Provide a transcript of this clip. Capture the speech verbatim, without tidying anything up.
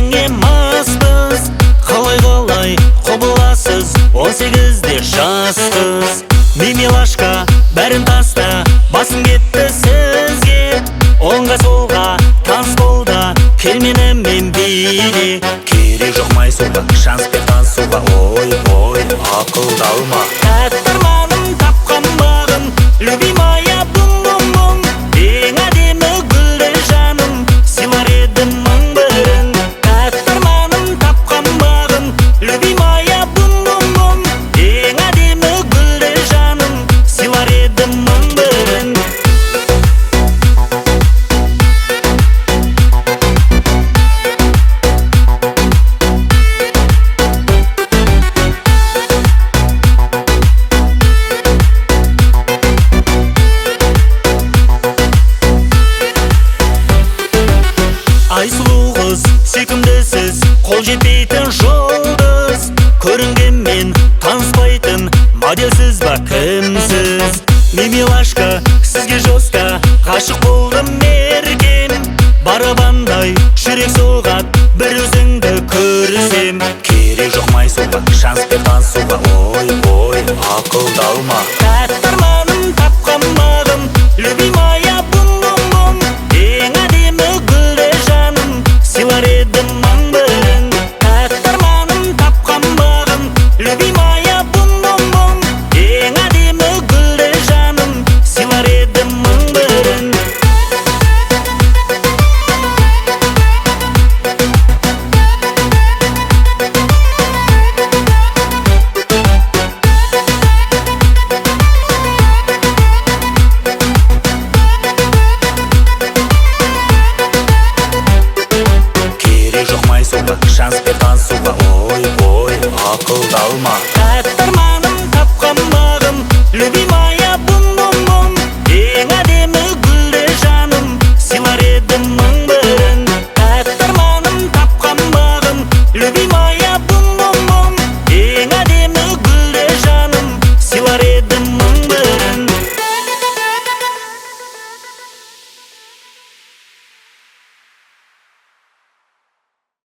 өзіңе маспыз. Қалай қалай құбыласыз, он сегізде жас қыз. Мимилашка, бәрін таста, басын кетті сізге. Оңға солға, таныс болда, келменімен бейде. Керек жоқ май суға, шанспен танысуға. Ой, ой, ақылдалма. Тәттірманым тапқан бағым, любимая бум-бум-бум. Ең әдемі гүлді жаным, сыйлар едім мың бірін. Тәттірманым тапқан бағым, любимая бум-бум-бум. Ең әдемі гүлді жаным, сыйлар едім мың бірін. Айсұлу қыз, сүйкімдісіз, қол жетпейтін жұлдыз. Көрінгенмен таныспайтын, моделсіз ба кімсіз? Мимилашка, сізге жостка, ғашық болдым мерген. Барабандай жүрек соғат, бір өзіңді көрсем. Керек жоқ май суға, шанспен танысуға. Ой, ой, ақылдалма.